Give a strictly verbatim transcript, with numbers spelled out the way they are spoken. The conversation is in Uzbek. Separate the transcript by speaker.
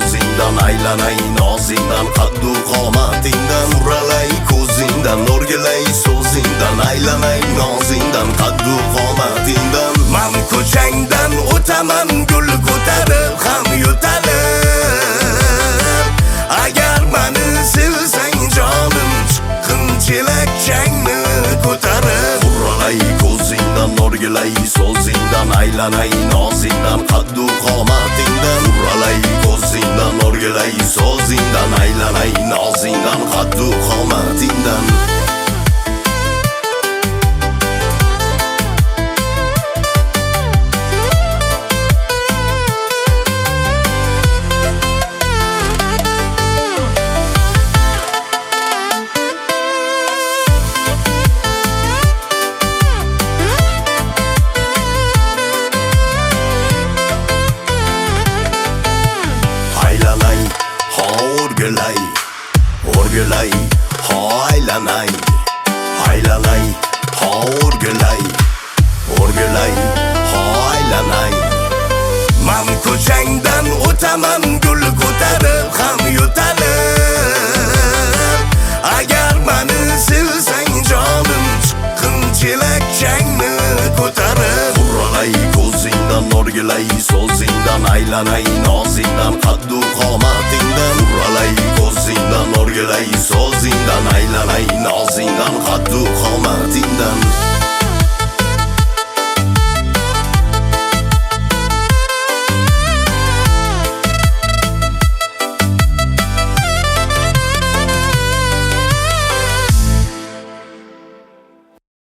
Speaker 1: so'zingdan, aylanay nozingdan, qaddu qomatingdan, uralay ko'zingdan, o'rgilay so'zingdan, aylanay nozingdan, qaddu qomatingdan. Man ko'changdan o'taman gul ko'tarib ham yo'talib, agar meni sevsang jonim, chiqqin chelakchangni ko'tarib, uralay ko'zingdan, o'rgilay so'zingdan, aylanay nozingdan, qaddu qomatingdan, uralay ko'zingdan, o'rgilay so'zingdan, aylanay nozingdan, qaddu qomatingdan. O'rgilay, o'rgilay, ho aylanay, aylanay, ho o'rgilay, o'rgilay, ho aylanay. Man ko'changdan o'taman gul ko'tarib ham yo'talib, agar meni sevsang jonim, chiqqin chelakchangni ko'tarib, uralay ko'zingdan, o'rgilay so'zingdan, aylanay nozingdan, qaddu qomatingdan, uralay ko'zingdan, o'rgilay so'zingdan, aylanay nozingdan, qaddu qomatingdan.